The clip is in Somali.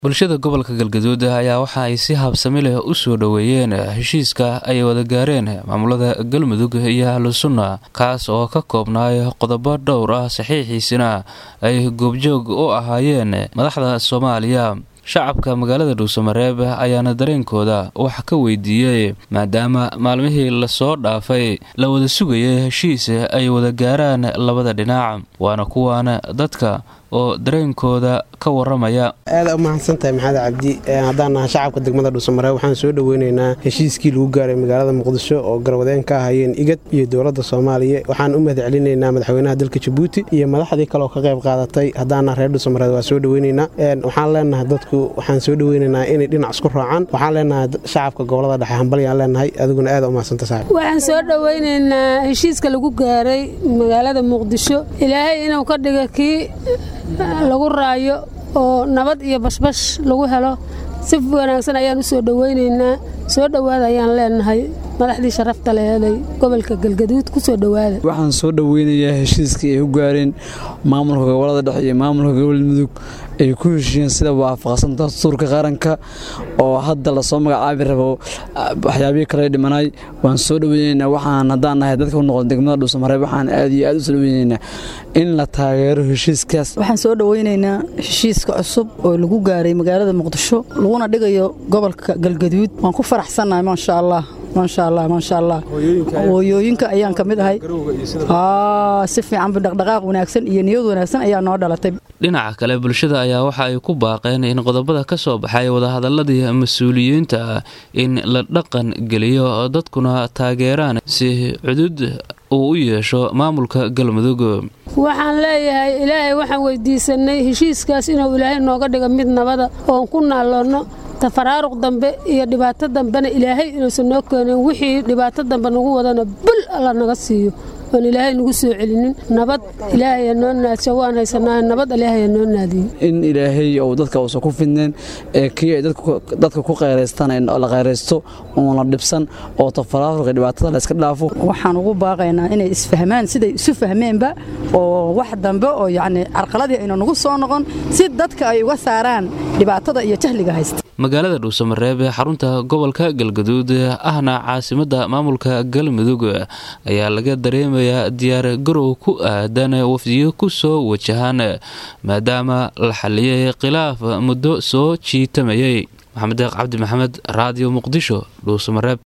bulshada gobolka Galgaduud ayaa waxa ay si habsami leh u soo dhaweeyeen heshiiska ay wada gaareen maamulada Galmudug iyo Ahlusunna kaas oo ka koobnaa qodobo dhowr ah saxiixiisina ay goobjoog u ahaayeen madaxda Soomaaliya. shacabka magaalada Dhuusamareeb ayaana dareenkooda wax ka weydiiyay maadaama maalmihii la soo dhaafay la wada sugayay heshiis ay wada gaaraan labada dhinac waana kuwaana dadka oo dareenkooda ka waramaya. aad u mahadsantahay Maxamed Cabdi hadana shacabka degmada Dhuusamareeb waxaan soo dhaweynaynaa heshiiskii lagu gaaray magaalada Muqdisho oo garwadeen ka hayeen igad iyo dawladda Soomaaliya. waxaan u mahadcelinaynaa madaxweynaha dalka Djibouti iyo madaxdii kale oo ka qayb qaadatay hadana reer Dhuusamareeb waa soo dhaweynaynaa. waxaan leenahay dadku waxaan soo dhaweynaynaa inay dhinac isku raacaan. waxaan leenahay shacabka gobolada dhexe hambaliyaan leenahay adiguna aad u mahadsantahay. waxaan soo dhaweynaynaa heshiiska lagu gaaray magaalada Muqdisho ilaahay inuu ka dhigo kii lagu raayo oo nabad iyo basbash lagu helo si wanaagsan ayaan u soo dhaweynaynaa. soo dhawaada ayaan leenahay madaxdii sharafta leeyahay gobolka Galgaduud ku soo dhawaada. waxaan soo dhaweynayaa heshiiskii ay u gaareen maamulka gobolada dhexe iyo maamulka Galmudug ay ku heshiiyeen sida waafaqsan dastuurka qaranka oo hadda la soo magacaabi rabo waxyaabihi kale dhimanay. waan soo dhaweynaynaa waxaan hadaan nahay dadka u noqon degmada Dhuusamareeb waxaan aad iyo aad u soo dhaweynaynaa in la taageero heshiiskaas. waxaan soo dhaweynaynaa heshiiska cusub oo lagu gaaray magaalada Muqdisho laguna dhigayo gobolka Galgaduud. waan ku faraxsanahay ma sha Allah ما شاء الله hooyooyinka ayaan kamid ahay si fiican dhaqdhaqaaq wanaagsan iyo niyad wanaagsan ayaa noo dhalatay. dhinaca kale bulshada ayaa waxa ay ku baaqeen in qodobada ka soo baxay wada hadaladii mas'uuliyiinta in la dhaqan geliyo dadkuna taageeraan si cudud uu u yeesho maamulka Galmudug. waxaan leeyahay ilaahay waxaan weydiisanay heshiiskaas inuu ilaahay nooga dhigo mid nabada oo ku naaloono تفرارق dambe iyo dhibaato dambena ilaahay inuu soo keenay wixii dhibaato dambe nagu wadana bul alla naga siiyo oo ilaahay nagu soo celinin nabad ilaahay noo naasho waan haysanaa nabad ilaahay noo naadiyo in ilaahay oo dadka uu soo ku fidneen kii dadka ku qeyreystaan in la qeyreysto oo la dhibsan oo tafaraarq dhibaatada la iska dhaafo. waxaan ugu baaqaynaa inay isfahmaan siday isu fahmeenba oo wax dambe oo yaani arqaladii aynu nagu soo noqon si dadka ay uga saaraan dhibaatada iyo jahliga haysta. magaalada Dhuusamareeb xarunta gobolka Galgaduud ahna caasimadda maamulka Galmudug ayaa laga dareemayaa diyaar garow ku aadan wafdiyo ku soo wajahan maadaama la xaliyay khilaaf muddo soo jiitamayay. maxamed cabdi maxamed radio Muqdisho Dhuusamareeb.